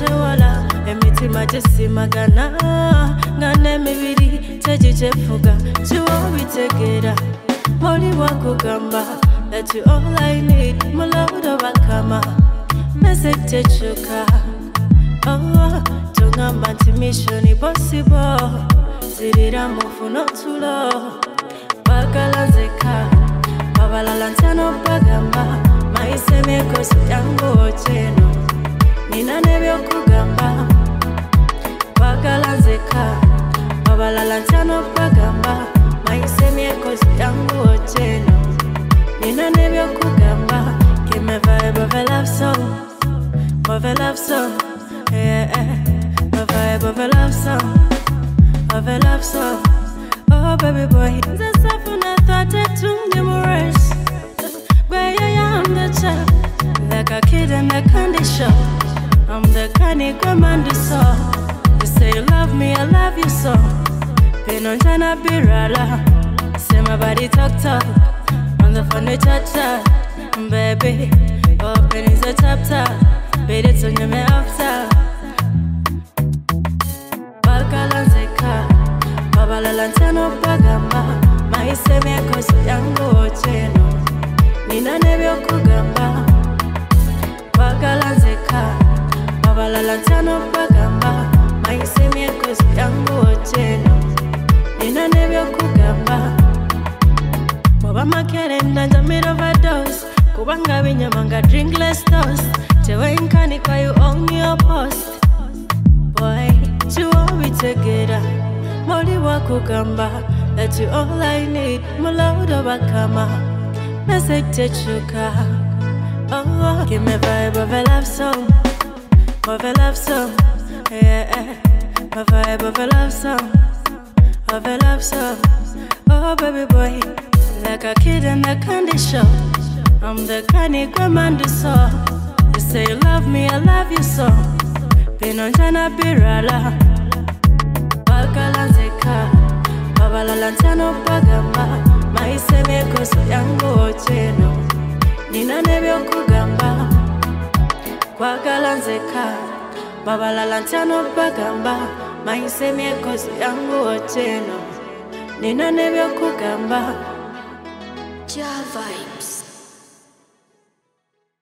chewala emitima jesimagana ngane mibiri tejichefuga chiwo bitegera Moli wakugamba that you all I need mulodo bakama message techuka oh tungamba nti mission impossible zirira mufuno tulo bakalanzeka babalala ntano bagamba maisemeko yango cheno nina nebyo kugamba bakalanzeka babalala ntano bagamba maisemeko yango cheno nina nebyo kugamba give me vibe of a love song of a love song yeah a vibe of a love song of a love song oh baby boy the safuna thought to numerous where I am the child like a kid in the candy shop I'm the candy commando so you say you love me I love you so Pin on Jana Birala say my body talk on the phone chat baby open is a chapter bet it's on your me after Bakalanzeka babalala ntano bagamba maisemeko yango cheno nina nebyo kugamba Bakalanzeka babalala ntano bagamba maisemeko yango cheno nina nebyo kugamba Baba makere ndanja mid overdose kubanga binyamanga drink less toast tewe nkani kwa you own your post boy you all be together Moli wakugamba that you all I need mulodo bakama message techuka oh give me vibe of a love song of a love song yeah a vibe of a love song of a love song oh baby boy like a kid in the candy shop I'm the candy commando so you say you love me I love you so Pin on Jana Birala Bakalanzeka babalala ntano bagamba maisemeko yango cheno nina nebyo kugamba Bakalanzeka babalala ntano bagamba maisemeko yango cheno nina nebyo kugamba Java